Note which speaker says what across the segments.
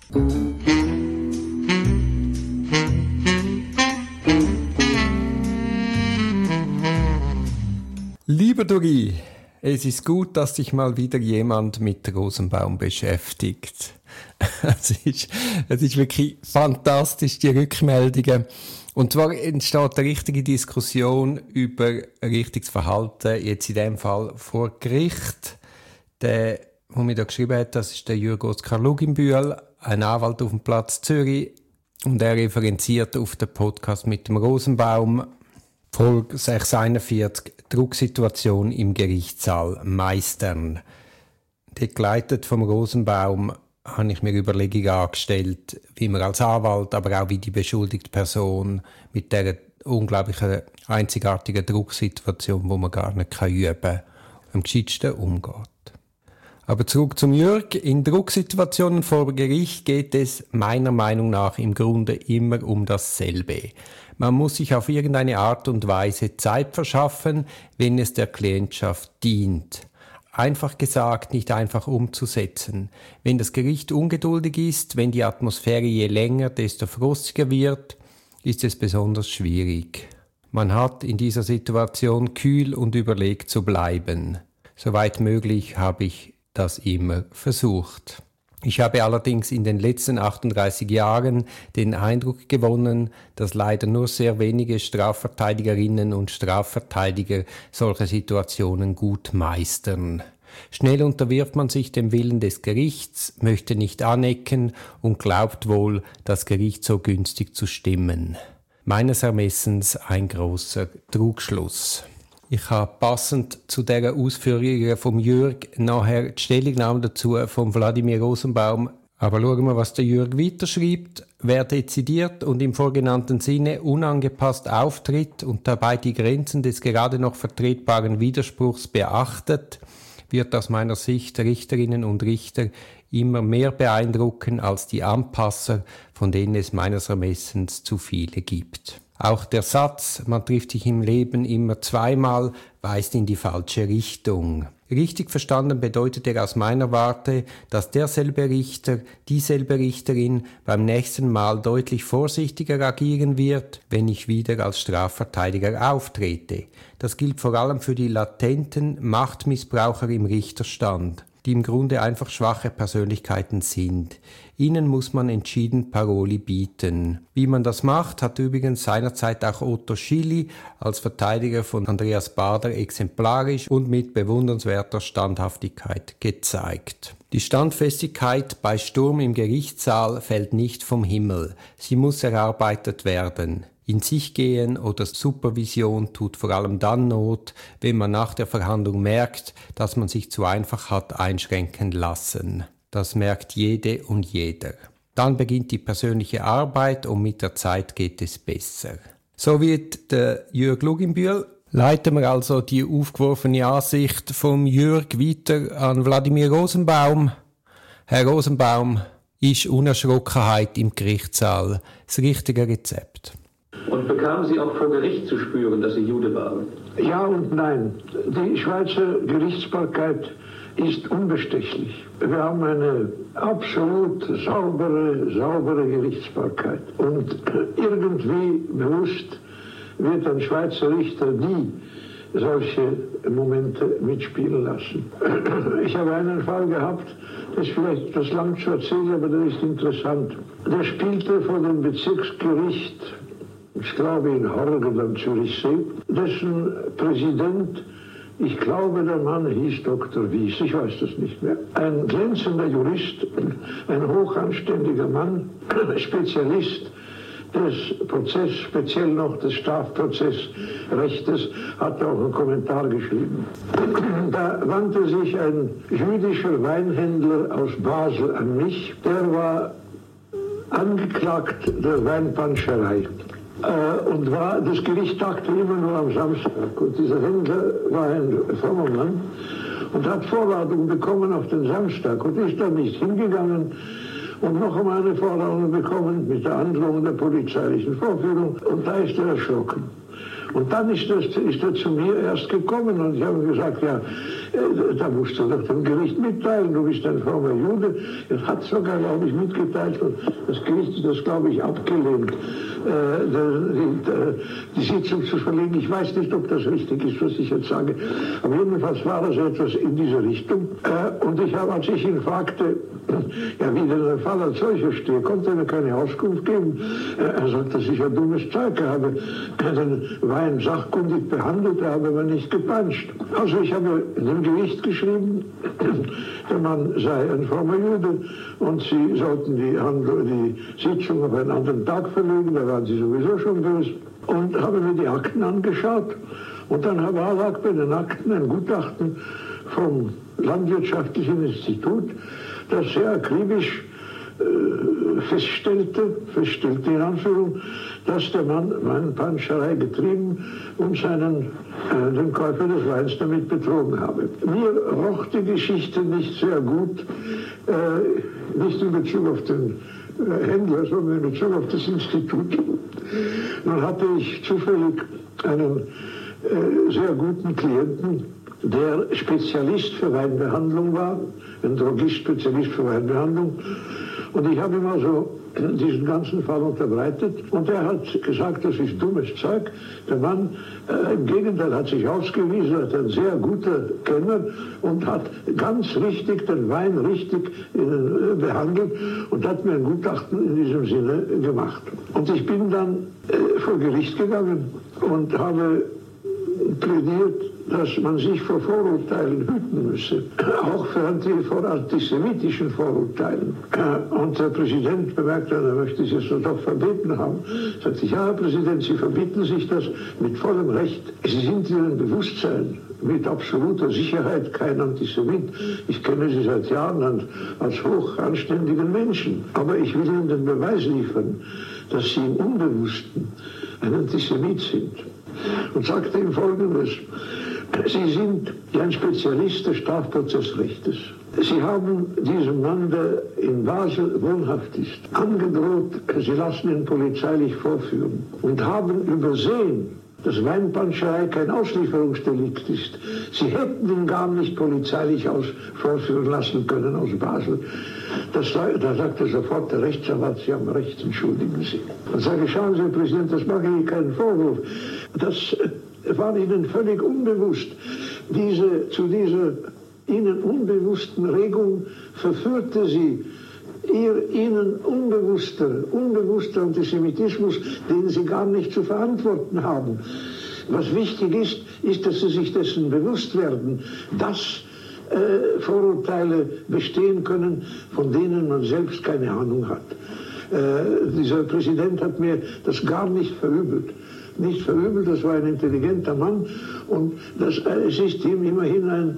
Speaker 1: Lieber Duri, es ist gut, dass sich mal wieder jemand mit Rosenbaum beschäftigt. Es ist wirklich fantastisch, die Rückmeldungen. Und zwar entsteht eine richtige Diskussion über richtiges Verhalten, jetzt in dem Fall vor Gericht. Der mir da geschrieben hat, das ist der Jürg Oskar Luginbühl, ein Anwalt auf dem Platz Zürich. Und er referenziert auf den Podcast mit dem Rosenbaum, Folge 641, Drucksituation im Gerichtssaal meistern. Dort geleitet vom Rosenbaum habe ich mir Überlegungen angestellt, wie man als Anwalt, aber auch wie die beschuldigte Person mit dieser unglaublichen, einzigartigen Drucksituation, wo man gar nicht üben kann, am gescheitsten umgeht. Aber zurück zum Jürg. In Drucksituationen vor Gericht geht es meiner Meinung nach im Grunde immer um dasselbe. Man muss sich auf irgendeine Art und Weise Zeit verschaffen, wenn es der Klientschaft dient. Einfach gesagt, nicht einfach umzusetzen. Wenn das Gericht ungeduldig ist, wenn die Atmosphäre je länger, desto frostiger wird, ist es besonders schwierig. Man hat in dieser Situation kühl und überlegt zu bleiben. Soweit möglich habe ich das immer versucht. Ich habe allerdings in den letzten 38 Jahren den Eindruck gewonnen, dass leider nur sehr wenige Strafverteidigerinnen und Strafverteidiger solche Situationen gut meistern. Schnell unterwirft man sich dem Willen des Gerichts, möchte nicht anecken und glaubt wohl, das Gericht so günstig zu stimmen. Meines Ermessens ein großer Trugschluss. Ich habe passend zu dieser Ausführungen vom Jürg nachher die Stellungnahme dazu von Wladimir Rosenbaum. Aber schauen wir, was der Jürg weiterschreibt. Wer dezidiert und im vorgenannten Sinne unangepasst auftritt und dabei die Grenzen des gerade noch vertretbaren Widerspruchs beachtet, wird aus meiner Sicht Richterinnen und Richter immer mehr beeindrucken als die Anpasser, von denen es meines Ermessens zu viele gibt. Auch der Satz, man trifft sich im Leben immer zweimal, weist in die falsche Richtung. Richtig verstanden bedeutet er aus meiner Warte, dass derselbe Richter, dieselbe Richterin beim nächsten Mal deutlich vorsichtiger agieren wird, wenn ich wieder als Strafverteidiger auftrete. Das gilt vor allem für die latenten Machtmissbraucher im Richterstand, die im Grunde einfach schwache Persönlichkeiten sind. Ihnen muss man entschieden Paroli bieten. Wie man das macht, hat übrigens seinerzeit auch Otto Schily als Verteidiger von Andreas Baader exemplarisch und mit bewundernswerter Standhaftigkeit gezeigt. Die Standfestigkeit bei Sturm im Gerichtssaal fällt nicht vom Himmel. Sie muss erarbeitet werden. In sich gehen oder Supervision tut vor allem dann Not, wenn man nach der Verhandlung merkt, dass man sich zu einfach hat einschränken lassen. Das merkt jede und jeder. Dann beginnt die persönliche Arbeit und mit der Zeit geht es besser. So wird der Jürg Luginbühl. Leiten wir also die aufgeworfene Ansicht vom Jürg weiter an Wladimir Rosenbaum. Herr Rosenbaum, ist Unerschrockenheit im Gerichtssaal das richtige Rezept?
Speaker 2: Und bekamen Sie auch vor Gericht zu spüren, dass Sie Jude waren?
Speaker 3: Ja und nein. Die Schweizer Gerichtsbarkeit ist unbestechlich. Wir haben eine absolut saubere Gerichtsbarkeit. Und irgendwie bewusst wird ein Schweizer Richter nie solche Momente mitspielen lassen. Ich habe einen Fall gehabt, das ist vielleicht etwas lang zu erzählen, aber das ist interessant. Der spielte vor dem Bezirksgericht, ich glaube in Horgen am Zürichsee, dessen Präsident, ich glaube der Mann hieß Dr. Wies, ich weiß das nicht mehr, ein glänzender Jurist, ein hochanständiger Mann, Spezialist des Prozesses, speziell noch des Strafprozessrechtes, hat auch einen Kommentar geschrieben. Da wandte sich ein jüdischer Weinhändler aus Basel an mich, der war angeklagt der Weinpanscherei. Und das Gericht tagte immer nur am Samstag. Und dieser Händler war ein frommer Mann und hat Vorladung bekommen auf den Samstag und ist dann nicht hingegangen und noch einmal eine Vorladung bekommen mit der Androhung der polizeilichen Vorführung. Und da ist er erschrocken Und dann ist er zu mir erst gekommen und ich habe gesagt, ja, da musst du doch dem Gericht mitteilen, du bist ein frommer Jude. Er hat sogar, glaube ich, mitgeteilt und das Gericht hat das, glaube ich, abgelehnt, die Sitzung zu verlegen. Ich weiß nicht, ob das richtig ist, was ich jetzt sage, aber jedenfalls war das etwas in diese Richtung. Und ich habe, als ich ihn fragte, ja, wie denn der Fall als solcher stehe, konnte er mir keine Auskunft geben. Er sagt, dass ich ein dummes Zeug habe. Den Wein sachkundig behandelt, er habe aber nicht gepanscht. Also ich habe dem Gericht geschrieben, der Mann sei ein frommer Jude und sie sollten die Sitzung auf einen anderen Tag verlegen, da waren sie sowieso schon böse. Und habe mir die Akten angeschaut und dann lag bei den Akten ein Gutachten vom Landwirtschaftlichen Institut, das sehr akribisch feststellte in Anführung, dass der Mann Weinpanscherei getrieben und den Käufer des Weins damit betrogen habe. Mir roch die Geschichte nicht sehr gut, nicht in Bezug auf den Händler, sondern in Bezug auf das Institut. Nun hatte ich zufällig einen sehr guten Klienten, der Spezialist für Weinbehandlung war, ein Drogist-Spezialist für Weinbehandlung. Und ich habe ihm also diesen ganzen Fall unterbreitet und er hat gesagt, das ist dummes Zeug. Der Mann, im Gegenteil, hat sich ausgewiesen, hat ein sehr guter Kenner und hat ganz richtig den Wein richtig behandelt und hat mir ein Gutachten in diesem Sinne gemacht. Und ich bin dann vor Gericht gegangen und habe plädiert, dass man sich vor Vorurteilen hüten müsse, auch vor antisemitischen Vorurteilen. Und der Präsident bemerkte, er möchte es jetzt doch verbieten haben. Sagte ich, ja, Herr Präsident, Sie verbieten sich das mit vollem Recht. Sie sind Ihrem Bewusstsein mit absoluter Sicherheit kein Antisemit. Ich kenne Sie seit Jahren als hoch anständigen Menschen. Aber ich will Ihnen den Beweis liefern, dass Sie im Unbewussten ein Antisemit sind. Und sagte ihm Folgendes: Sie sind ein Spezialist des Strafprozessrechtes. Sie haben diesem Mann, der in Basel wohnhaft ist, angedroht, Sie lassen ihn polizeilich vorführen und haben übersehen, dass Weinpanscherei kein Auslieferungsdelikt ist. Sie hätten ihn gar nicht polizeilich vorführen lassen können aus Basel. Da sagte sofort der Rechtsanwalt, Sie haben recht, entschuldigen Sie. Und sage, schauen Sie, Herr Präsident, das mache ich keinen Vorwurf. Das war Ihnen völlig unbewusst. Zu dieser Ihnen unbewussten Regung verführte Sie Ihnen unbewusster Antisemitismus, den Sie gar nicht zu verantworten haben. Was wichtig ist, dass Sie sich dessen bewusst werden, dass Vorurteile bestehen können, von denen man selbst keine Ahnung hat. Dieser Präsident hat mir das gar nicht verübelt. Nicht verübelt, das war ein intelligenter Mann und es ist ihm immerhin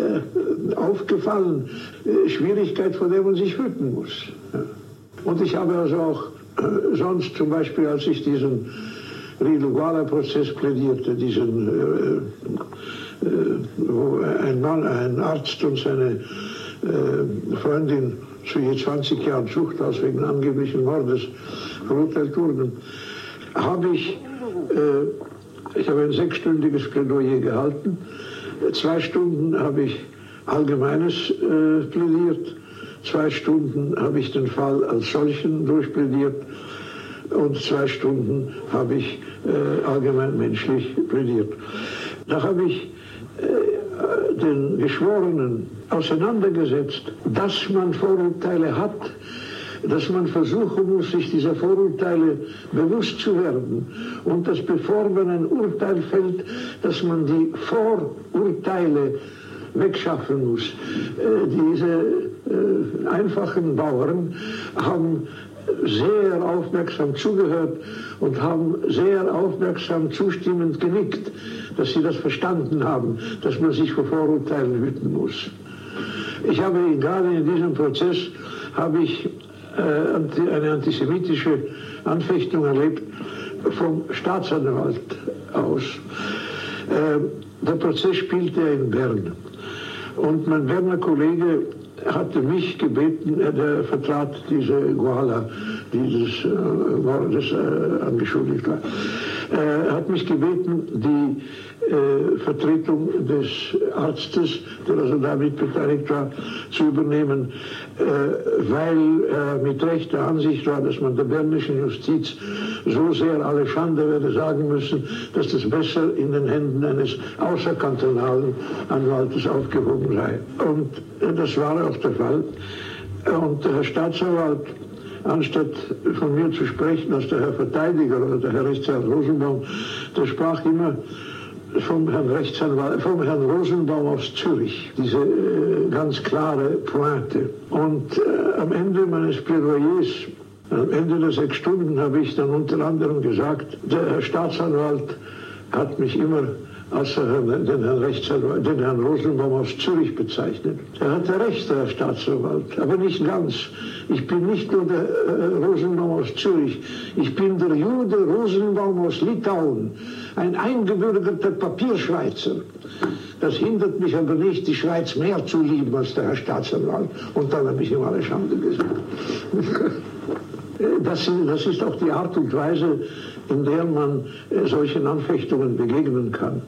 Speaker 3: aufgefallen, Schwierigkeit, vor der man sich hüten muss. Und ich habe also auch sonst zum Beispiel, als ich diesen Riedl-Guala-Prozess plädierte, wo ein Arzt und seine Freundin zu je 20 Jahren Zuchthaus wegen angeblichen Mordes verurteilt wurden, habe ich habe ein 6-stündiges Plädoyer gehalten. 2 Stunden habe ich Allgemeines plädiert, 2 Stunden habe ich den Fall als solchen durchplädiert und 2 Stunden habe ich allgemein menschlich plädiert. Da habe ich den Geschworenen auseinandergesetzt, dass man Vorurteile hat, dass man versuchen muss, sich dieser Vorurteile bewusst zu werden und dass bevor man ein Urteil fällt, dass man die Vorurteile wegschaffen muss. Diese einfachen Bauern haben sehr aufmerksam zugehört und haben sehr aufmerksam zustimmend genickt, dass sie das verstanden haben, dass man sich vor Vorurteilen hüten muss. Ich habe gerade in diesem Prozess eine antisemitische Anfechtung erlebt vom Staatsanwalt aus. Der Prozess spielte in Bern und mein Berner Kollege hatte mich gebeten, der vertrat diese Guala, dieses Mordes angeschuldigt war, Er hat mich gebeten, die Vertretung des Arztes, der also damit beteiligt war, zu übernehmen, weil er mit Recht der Ansicht war, dass man der bernischen Justiz so sehr alle Schande werde sagen müssen, dass das besser in den Händen eines außerkantonalen Anwaltes aufgehoben sei. Und das war auch der Fall. Und der Herr Staatsanwalt, anstatt von mir zu sprechen als der Herr Verteidiger oder der Herr Rechtsanwalt Rosenbaum, der sprach immer vom Herrn Rechtsanwalt, vom Herrn Rosenbaum aus Zürich, diese ganz klare Pointe. Und am Ende meines Plädoyers, am Ende der 6 Stunden, habe ich dann unter anderem gesagt, der Herr Staatsanwalt hat mich immer als den Herrn Rosenbaum aus Zürich bezeichnet. Er hatte recht, der Herr Staatsanwalt, aber nicht ganz. Ich bin nicht nur der Rosenbaum aus Zürich, ich bin der Jude Rosenbaum aus Litauen, ein eingebürgerter Papierschweizer. Das hindert mich aber nicht, die Schweiz mehr zu lieben als der Herr Staatsanwalt. Und dann habe ich ihm alle Schande gesagt. Das ist auch die Art und Weise, in der man solchen Anfechtungen begegnen kann,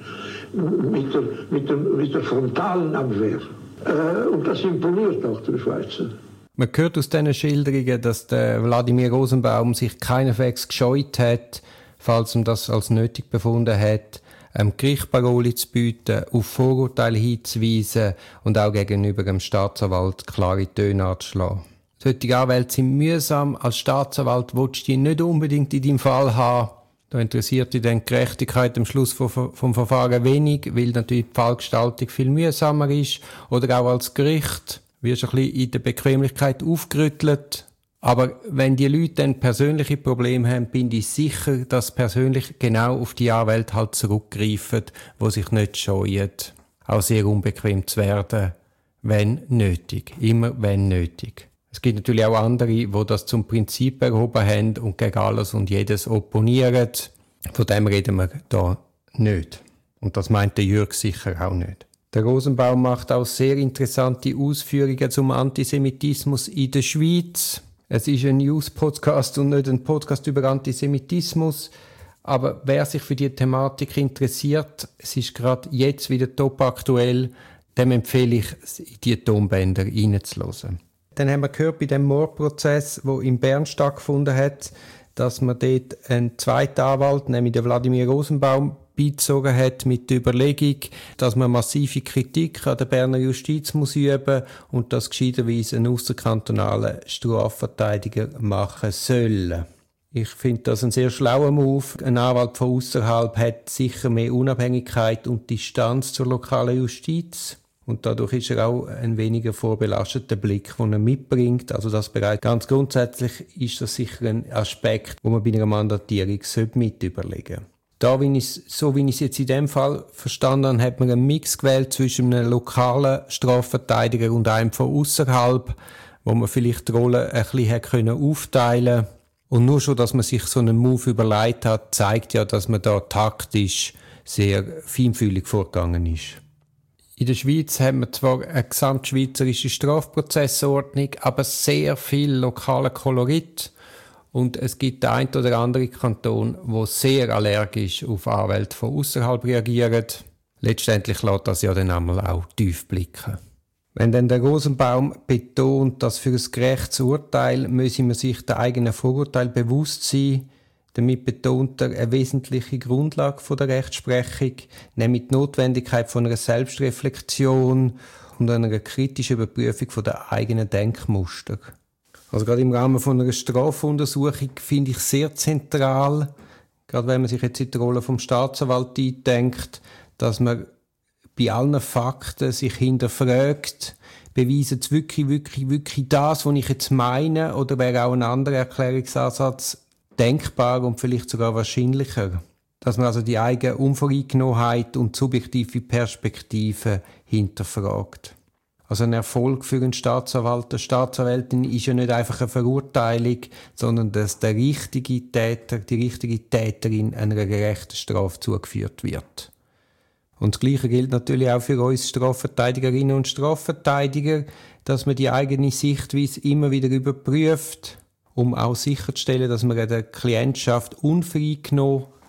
Speaker 3: mit der frontalen Abwehr. Und das imponiert auch den Schweizer.
Speaker 1: Man hört aus diesen Schilderungen, dass der Wladimir Rosenbaum sich keineswegs gescheut hat, falls man das als nötig befunden hat, Gericht Paroli zu bieten, auf Vorurteile hinzuweisen und auch gegenüber dem Staatsanwalt klare Töne anzuschlagen. Solche Anwälte sind mühsam. Als Staatsanwalt willst du die nicht unbedingt in deinem Fall haben. Da interessiert dich dann die Gerechtigkeit am Schluss vom Verfahren wenig, weil natürlich die Fallgestaltung viel mühsamer ist. Oder auch als Gericht wirst du ein bisschen in der Bequemlichkeit aufgerüttelt. Aber wenn die Leute dann persönliche Probleme haben, bin ich sicher, dass persönlich genau auf die Anwälte halt zurückgreifen, die sich nicht scheuen, auch sehr unbequem zu werden, wenn nötig. Immer wenn nötig. Es gibt natürlich auch andere, die das zum Prinzip erhoben haben und gegen alles und jedes opponieren. Von dem reden wir da nicht. Und das meint der Jürg sicher auch nicht. Der Rosenbaum macht auch sehr interessante Ausführungen zum Antisemitismus in der Schweiz. Es ist ein News-Podcast und nicht ein Podcast über Antisemitismus. Aber wer sich für die Thematik interessiert, es ist gerade jetzt wieder top aktuell, dem empfehle ich, in die Tonbänder reinzuhören. Dann haben wir gehört bei dem Mordprozess, der in Bern stattgefunden hat, dass man dort einen zweiten Anwalt, nämlich den Wladimir Rosenbaum, beizogen hat mit der Überlegung, dass man massive Kritik an der Berner Justiz muss üben und das gescheiterweise einen ausserkantonalen Strafverteidiger machen soll. Ich finde das ein sehr schlauer Move. Ein Anwalt von außerhalb hat sicher mehr Unabhängigkeit und Distanz zur lokalen Justiz. Und dadurch ist er auch ein weniger vorbelasteter Blick, den er mitbringt. Also das bereits ganz grundsätzlich ist das sicher ein Aspekt, wo man bei einer Mandatierung mit überlegen sollte. Wie ich es jetzt in dem Fall verstanden habe, hat man einen Mix gewählt zwischen einem lokalen Strafverteidiger und einem von außerhalb, wo man vielleicht die Rolle ein bisschen aufteilen konnte. Und nur schon, dass man sich so einen Move überlegt hat, zeigt ja, dass man da taktisch sehr feinfühlig vorgegangen ist. In der Schweiz haben wir zwar eine gesamtschweizerische Strafprozessordnung, aber sehr viel lokalen Kolorit. Und es gibt den einen oder anderen Kanton, der sehr allergisch auf Anwälte von außerhalb reagiert. Letztendlich lässt das ja dann einmal auch tief blicken. Wenn dann der Rosenbaum betont, dass für ein gerechtes Urteil müsse man sich der eigenen Vorurteile bewusst sein, damit betont er eine wesentliche Grundlage der Rechtsprechung, nämlich die Notwendigkeit von einer Selbstreflexion und einer kritischen Überprüfung der eigenen Denkmuster. Also gerade im Rahmen von einer Strafuntersuchung finde ich sehr zentral, gerade wenn man sich jetzt in die Rolle vom Staatsanwalt eindenkt, dass man bei allen Fakten sich hinterfragt, beweisen sie wirklich das, was ich jetzt meine, oder wäre auch ein anderer Erklärungsansatz denkbar und vielleicht sogar wahrscheinlicher. Dass man also die eigene Unvoreingenommenheit und subjektive Perspektive hinterfragt. Also ein Erfolg für einen Staatsanwalt, eine Staatsanwältin ist ja nicht einfach eine Verurteilung, sondern dass der richtige Täter, die richtige Täterin einer gerechten Strafe zugeführt wird. Und das Gleiche gilt natürlich auch für uns Strafverteidigerinnen und Strafverteidiger, dass man die eigene Sichtweise immer wieder überprüft, um auch sicherzustellen, dass man der Klientschaft unvoreingenommen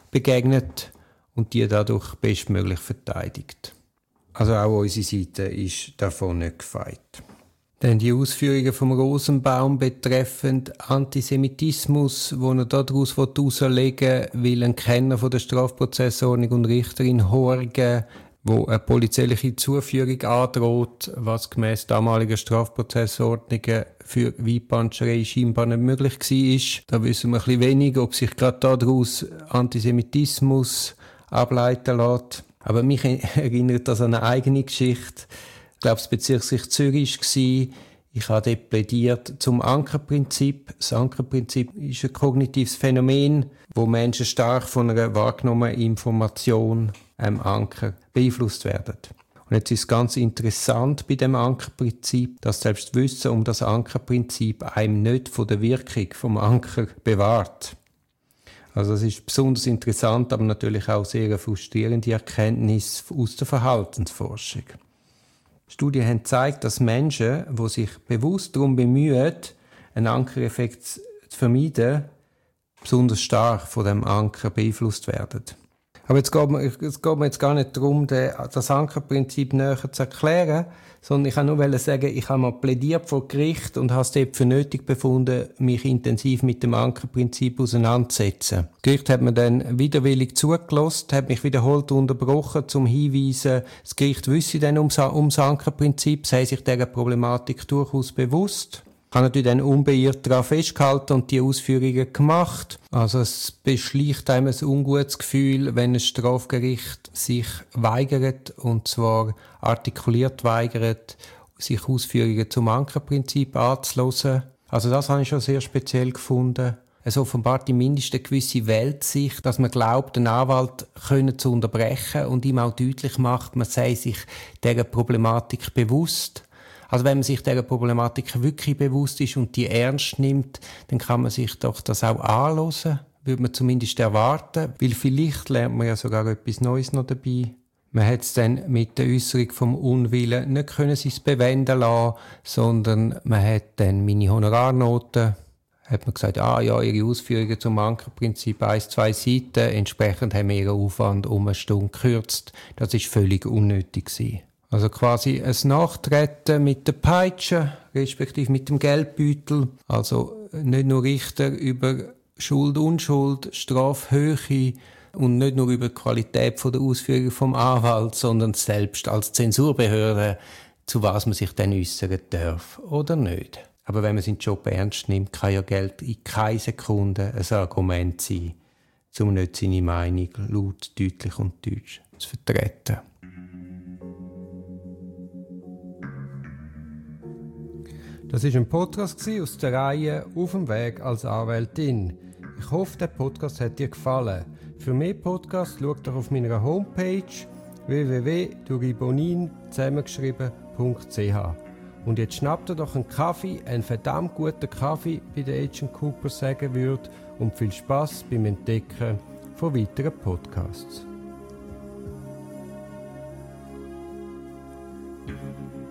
Speaker 1: begegnet und die dadurch bestmöglich verteidigt. Also auch unsere Seite ist davon nicht gefeit. Dann die Ausführungen vom Rosenbaum betreffend Antisemitismus, wo er daraus herauslegen will, ein Kenner von der Strafprozessordnung und Richterin Horgen, wo eine polizeiliche Zuführung androht, was gemäss damaliger Strafprozessordnungen für Weidpanscherei scheinbar nicht möglich war. Da wissen wir ein bisschen wenig, ob sich gerade daraus Antisemitismus ableiten lässt. Aber mich erinnert das an eine eigene Geschichte. Ich glaube, das Bezirksgericht Zürich war. Ich habe dort plädiert zum Ankerprinzip. Das Ankerprinzip ist ein kognitives Phänomen, wo Menschen stark von einer wahrgenommenen Information, einem Anker, beeinflusst werden. Und jetzt ist es ganz interessant bei dem Ankerprinzip, dass selbst Wissen um das Ankerprinzip einem nicht von der Wirkung vom Anker bewahrt. Also es ist besonders interessant, aber natürlich auch sehr eine frustrierende Erkenntnis aus der Verhaltensforschung. Studien haben gezeigt, dass Menschen, die sich bewusst darum bemühen, einen Ankereffekt zu vermeiden, besonders stark von dem Anker beeinflusst werden. Aber es geht mir jetzt gar nicht darum, das Ankerprinzip näher zu erklären, sondern ich wollte nur sagen, ich habe mal plädiert vor Gericht und habe es dort für nötig befunden, mich intensiv mit dem Ankerprinzip auseinanderzusetzen. Das Gericht hat mir dann widerwillig zugelassen, hat mich wiederholt unterbrochen, zum Hinweisen, das Gericht wisse dann ums Ankerprinzip, sei sich dieser Problematik durchaus bewusst. Ich habe natürlich dann unbeirrt daran festgehalten und die Ausführungen gemacht. Also es beschleicht einem ein ungutes Gefühl, wenn ein Strafgericht sich weigert, und zwar artikuliert weigert, sich Ausführungen zum Ankerprinzip anzuhören. Also das habe ich schon sehr speziell gefunden. Es offenbart zumindest eine gewisse Weltsicht, dass man glaubt, den Anwalt zu unterbrechen und ihm auch deutlich macht, man sei sich dieser Problematik bewusst. Also wenn man sich dieser Problematik wirklich bewusst ist und die ernst nimmt, dann kann man sich doch das auch anhören, würde man zumindest erwarten, weil vielleicht lernt man ja sogar etwas Neues noch dabei. Man hat es dann mit der Äußerung vom Unwillen nicht können sich bewenden lassen, sondern man hat dann meine Honorarnoten, hat man gesagt, ihre Ausführungen zum Ankerprinzip 1-2 Seiten, entsprechend haben wir ihren Aufwand um 1 Stunde gekürzt. Das ist völlig unnötig gewesen. Also quasi ein Nachtreten mit der Peitsche, respektive mit dem Geldbeutel. Also nicht nur Richter über Schuld, Unschuld, Strafhöhe und nicht nur über die Qualität der Ausführung vom Anwalt, sondern selbst als Zensurbehörde, zu was man sich dann äußern darf oder nicht. Aber wenn man seinen Job ernst nimmt, kann ja Geld in keiner Sekunde ein Argument sein, um nicht seine Meinung laut, deutlich und deutsch zu vertreten. Das war ein Podcast aus der Reihe «Auf dem Weg als Anwältin». Ich hoffe, der Podcast hat dir gefallen. Für mehr Podcasts schau doch auf meiner Homepage www.duribonin zusammengeschrieben.ch. Und jetzt schnapp dir doch einen Kaffee, einen verdammt guten Kaffee, wie der Agent Cooper sagen würde, und viel Spass beim Entdecken von weiteren Podcasts.